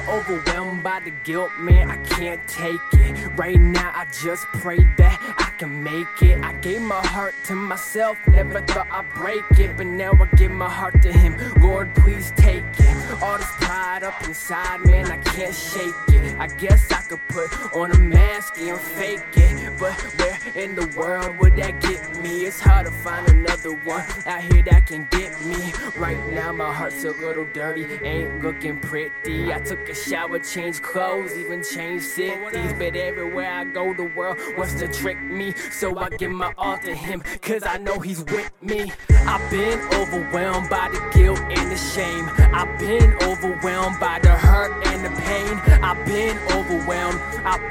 overwhelmed by the guilt, man, I can't take it. Right now I just pray that I can make it. I gave my heart to myself, never thought I'd break it, but now I give my heart to him. Lord, please take it. All this pride up inside, man, I can't shake it. I guess I could put on a mask and fake it, but where in the world would that get me? It's hard to find another one out here that can get me. Right now my heart's a little dirty, ain't looking pretty. I took a shower, changed clothes, even changed cities, but everywhere I go the world wants to trick me. So I give my all to him, cause I know he's with me. I've been overwhelmed by the guilt and the shame. I've been overwhelmed by the hurt and the pain. I've been overwhelmed,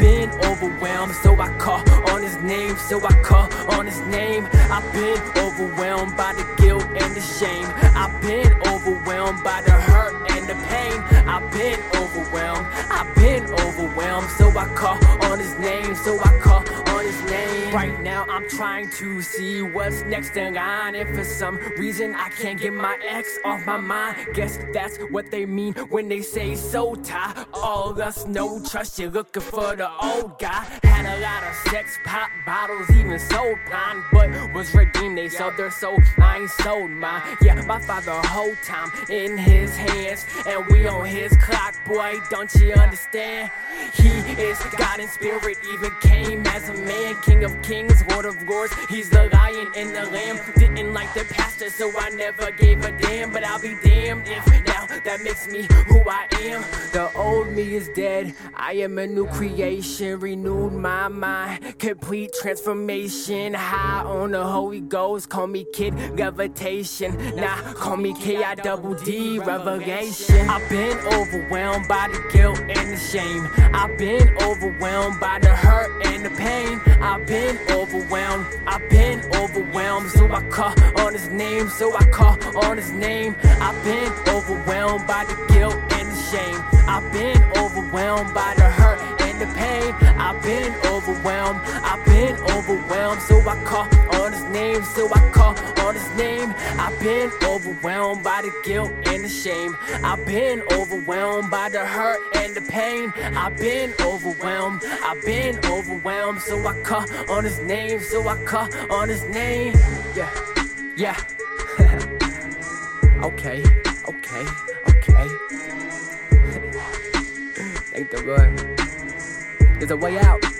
so I call on his name, so I call on his name. I've been overwhelmed by the guilt and the shame. I've been overwhelmed by the hurt and the pain. I've been overwhelmed, so I call on his name, so I call on his name. Right now I'm trying to see what's next in line, and for some reason I can't get my ex off my mind. Guess that's what they mean when they say so tired. All us no trust, you're looking for the old guy. Had a lot of sex, pop bottles, even sold pine, but was redeemed. They sold their soul, I ain't sold mine. Yeah, my father whole time in his hands, and we on his clock, boy, don't you understand? He is God in spirit, even came as a man. King of kings, Lord of lords, he's the lion and the lamb. Didn't like the pastor, so I never gave a damn, but I'll be damned if now that makes me who I am. The old me is dead, I am a new creation, renewed my mind, complete transformation. High on the Holy Ghost, call me Kid Levitation, nah, call me K-I-double-D, Revelation. I've been overwhelmed by the guilt and the shame. I've been overwhelmed by the hurt and the pain. I've been overwhelmed, so I call on his name, so I call on his name. I've been overwhelmed by the guilt and the shame. I've been overwhelmed by the hurt and the pain. I've been overwhelmed, so I call on his name, so I call on his name. I've been overwhelmed by the guilt and the shame. I've been overwhelmed by the hurt and the pain. I've been overwhelmed, so I call on his name, so I call on his name. Yeah. Okay. Thank the Lord. There's a way out.